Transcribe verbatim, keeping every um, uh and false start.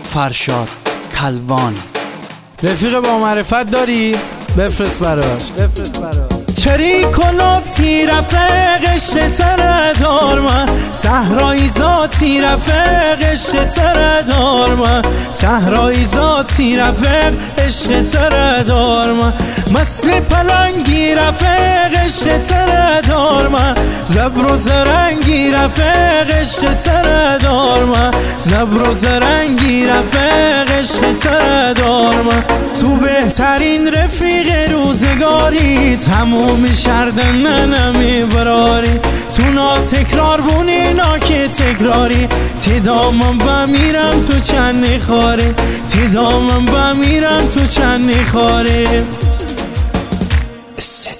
فرشاد کلوان. رفیق با معرفت داری؟ بفرست براش بفرست براش چری کلاتی رفق عشق تره دار من، صحرایی ذاتی رفق عشق تره دار من، صحرایی ذاتی رفق عشق تره دار من، مثل پلنگی رفق عشق تره دار من، زبر و زرنگی رفق عشق تره دار من، زبر و زرنگی رفق عشق تره دار من. تو بهترین رفیق روزگاری، تموم شردن نمی براری، تو نا تکرار بونی نا که تکراری، تی دامم بمیرم تو چند خاری، تی دامم بمیرم تو چند خاری.